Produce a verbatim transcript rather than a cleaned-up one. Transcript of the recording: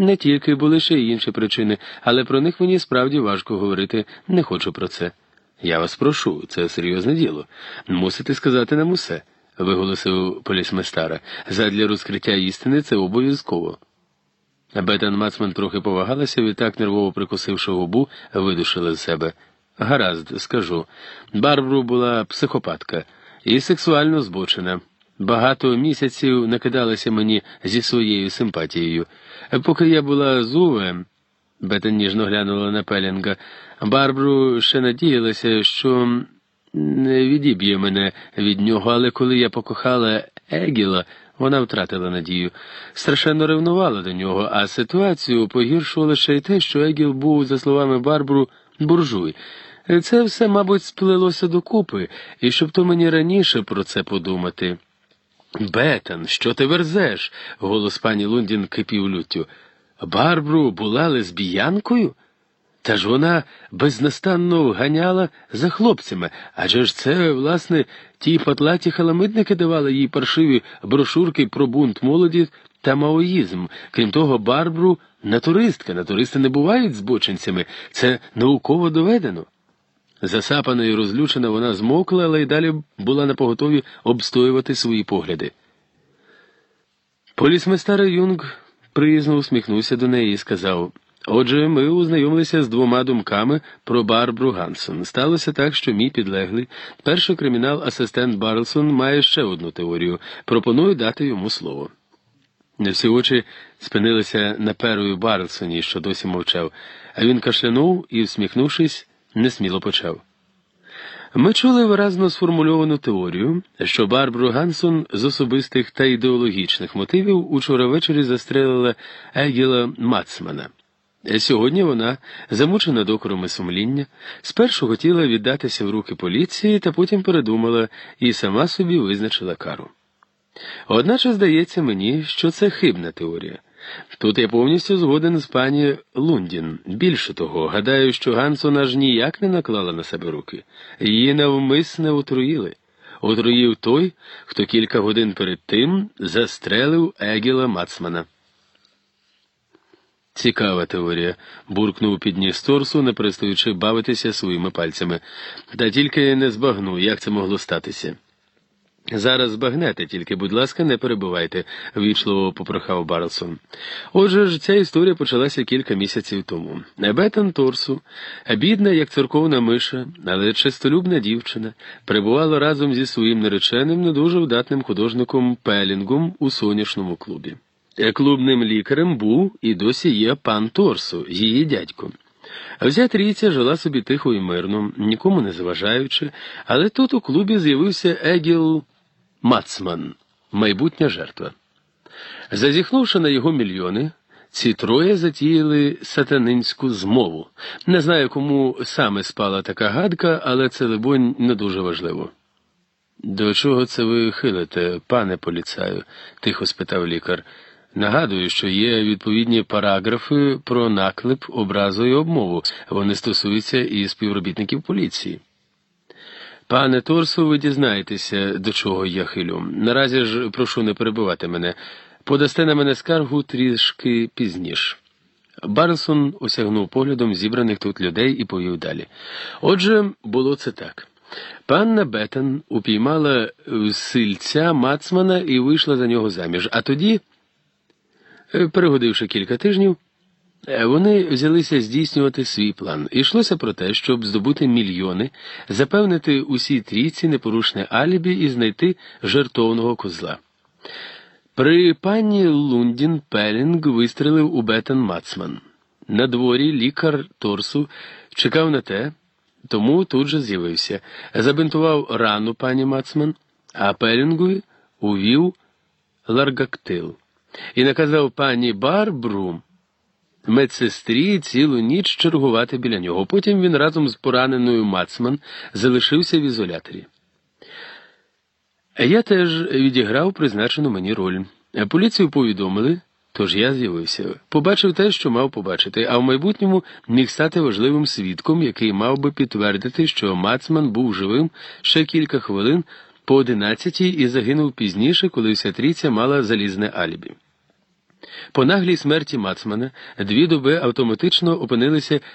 Не тільки, були ще й інші причини, але про них мені справді важко говорити, не хочу про це. Я вас прошу, це серйозне діло. Мусите сказати нам усе, виголосив полісместара. Задля розкриття істини це обов'язково. Бетан Мацман трохи повагалася, відтак, нервово прикусивши губу, видушила з себе. Гаразд, скажу. Барбру була психопатка і сексуально збочена. Багато місяців накидалася мені зі своєю симпатією. Поки я була з Уве, Бетан ніжно глянула на Пелінга, Барбру ще надіялася, що не відіб'є мене від нього, але коли я покохала Егіла, вона втратила надію. Страшенно ревнувала до нього, а ситуацію погіршувало ще й те, що Егіл був, за словами Барбру, буржуй. Це все, мабуть, сплелося докупи, і щоб то мені раніше про це подумати. «Бетан, що ти верзеш?» – голос пані Лундін кипів люттю. «Барбру була лесбіянкою? Та ж вона безнастанно ганяла за хлопцями, адже ж це, власне, ті патлаті халамидники давали їй паршиві брошурки про бунт молоді та маоїзм. Крім того, Барбру – натуристка, натуристи не бувають збочинцями, це науково доведено». Засапана і розлючена, вона змовкла, але й далі була напоготові обстоювати свої погляди. Полісместар Юнг приязно усміхнувся до неї і сказав: «Отже, ми ознайомилися з двома думками про Барбру Гансон. Сталося так, що мій підлеглий, перший кримінал-асистент Барлсон, має ще одну теорію. Пропоную дати йому слово». Всі очі спинилися на Перою Барлсоні, що досі мовчав, а він кашлянув і, всміхнувшись, несміло почав. Ми чули виразно сформульовану теорію, що Барбру Гансон з особистих та ідеологічних мотивів учора ввечері застрелила Егіла Мацмана. Сьогодні вона, замучена докорами сумління, спершу хотіла віддатися в руки поліції, та потім передумала і сама собі визначила кару. Одначе здається мені, що це хибна теорія. Тут я повністю згоден з пані Лундін. Більше того, гадаю, що Гансон аж ніяк не наклала на себе руки. Її навмисне отруїли. Отруїв той, хто кілька годин перед тим застрелив Егіла Мацмана. Цікава теорія, буркнув підніс торсу, не перестаючи бавитися своїми пальцями. Та тільки не збагну, як це могло статися. Зараз збагнете, тільки, будь ласка, не перебивайте, ввічливо попрохав Барлсон. Отже ж, ця історія почалася кілька місяців тому. Бетан Торсу, бідна, як церковна миша, але чистолюбна дівчина, перебувала разом зі своїм нареченим, не дуже вдатним художником Пелінгом у сонячному клубі. Клубним лікарем був і досі є пан Торсу, її дядько. Вся трійця жила собі тихо і мирно, нікому не заважаючи, але тут у клубі з'явився Егіл Мацман, майбутня жертва. Зазіхнувши на його мільйони, ці троє затіяли сатанинську змову. Не знаю, кому саме спала така гадка, але це, либонь, не дуже важливо. «До чого це ви хилите, пане поліцаю?» – тихо спитав лікар. «Нагадую, що є відповідні параграфи про наклеп, образу і обмову. Вони стосуються і співробітників поліції». «Пане Торсу, ви дізнаєтеся, до чого я хилю. Наразі ж прошу не перебивати мене. Подасте на мене скаргу трішки пізніше». Барлсон осягнув поглядом зібраних тут людей і повів далі. Отже, було це так. Панна Бетан упіймала сильця Мацмана і вийшла за нього заміж. А тоді, перегодивши кілька тижнів, вони взялися здійснювати свій план. Ішлося про те, щоб здобути мільйони, запевнити усій трійці непорушне алібі і знайти жертовного козла. При пані Лундін Пелінг вистрелив у Бетан Мацман. На дворі лікар Торсу чекав на те, тому тут же з'явився. Забинтував рану пані Мацман, а Пелінгові увів ларгактил. І наказав пані Барбру, медсестрі, цілу ніч чергувати біля нього. Потім він разом з пораненою Мацман залишився в ізоляторі. Я теж відіграв призначену мені роль. Поліцію повідомили, тож я з'явився. Побачив те, що мав побачити, а в майбутньому міг стати важливим свідком, який мав би підтвердити, що Мацман був живим ще кілька хвилин по одинадцятій і загинув пізніше, коли вся трійця мала залізне алібі. По наглій смерті Мацмана дві доби автоматично опинилися